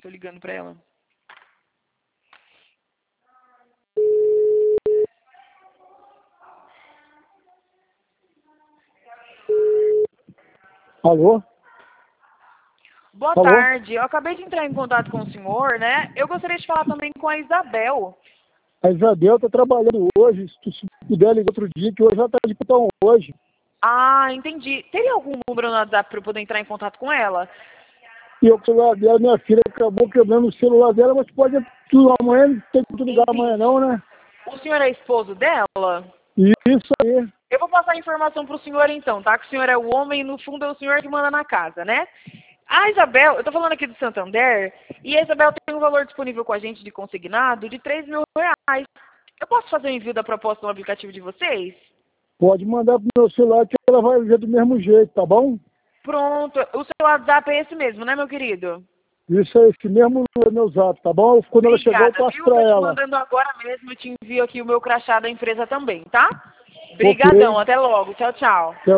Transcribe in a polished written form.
tô ligando pra ela. Alô? Boa Alô? tarde. Eu acabei de entrar em contato com o senhor, né? Eu gostaria de falar também com a Isabel. A Isabel tá trabalhando hoje. Se puder ligar outro dia, que hoje ela tá de plantão hoje. Ah, entendi. Teria algum número no WhatsApp para eu poder entrar em contato com ela? E eu com o celular dela, minha filha acabou quebrando o celular dela, mas pode tudo amanhã, não tem que ligar amanhã Entendi. não, né? O senhor é esposo dela? Isso aí. Eu vou passar a informação para o senhor então, tá? Que o senhor é o homem e no fundo é o senhor que manda na casa, né? A Isabel, eu tô falando aqui do Santander, e a Isabel tem um valor disponível com a gente de consignado de R$ 3.000. Eu posso fazer o envio da proposta no aplicativo de vocês? Pode mandar pro meu celular que ela vai ver do mesmo jeito, tá bom? Pronto. O seu WhatsApp é esse mesmo, né, meu querido? Isso aí, esse mesmo é meu zap, tá bom? Quando ela chegar, eu Obrigada, passo viu? pra Tô te ela. mandando agora mesmo, eu te envio aqui o meu crachá da empresa também, tá? Ok? Obrigadão, até logo. Tchau, tchau. Até